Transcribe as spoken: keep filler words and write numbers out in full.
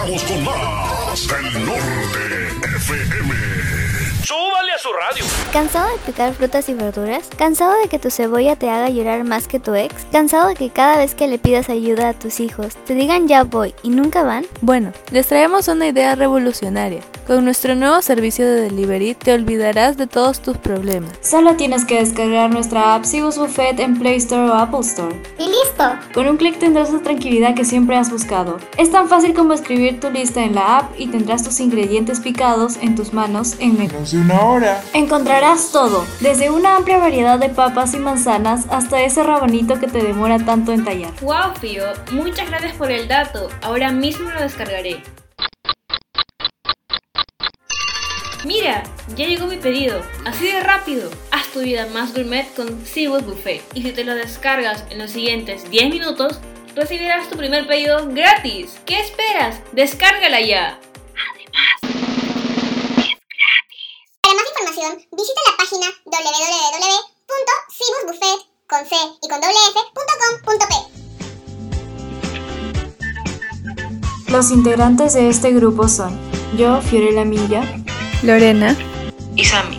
Regresamos con más del Norte F M. ¡Súbale a su radio! ¿Cansado de picar frutas y verduras? ¿Cansado de que tu cebolla te haga llorar más que tu ex? ¿Cansado de que cada vez que le pidas ayuda a tus hijos te digan ya voy y nunca van? Bueno, les traemos una idea revolucionaria. Con nuestro nuevo servicio de delivery te olvidarás de todos tus problemas. Solo tienes que descargar nuestra app Cibus Buffet en Play Store o Apple Store. ¡Y listo! Con un clic tendrás la tranquilidad que siempre has buscado. Es tan fácil como escribir tu lista en la app y tendrás tus ingredientes picados en tus manos en menos de una hora. Encontrarás todo, desde una amplia variedad de papas y manzanas hasta ese rabanito que te demora tanto en tallar. ¡Wow, Pío! Muchas gracias por el dato. Ahora mismo lo descargaré. Mira, ya llegó mi pedido, así de rápido. Haz tu vida más gourmet con Cibus Buffet. Y si te lo descargas en los siguientes diez minutos, recibirás tu primer pedido gratis. ¿Qué esperas? ¡Descárgala ya! Además, es gratis. Para más información, visita la página doble u doble u doble u punto cibus buffet con C y con doble F punto com punto pe. Los integrantes de este grupo son yo, Fiorella Milla, Lorena y Sammy.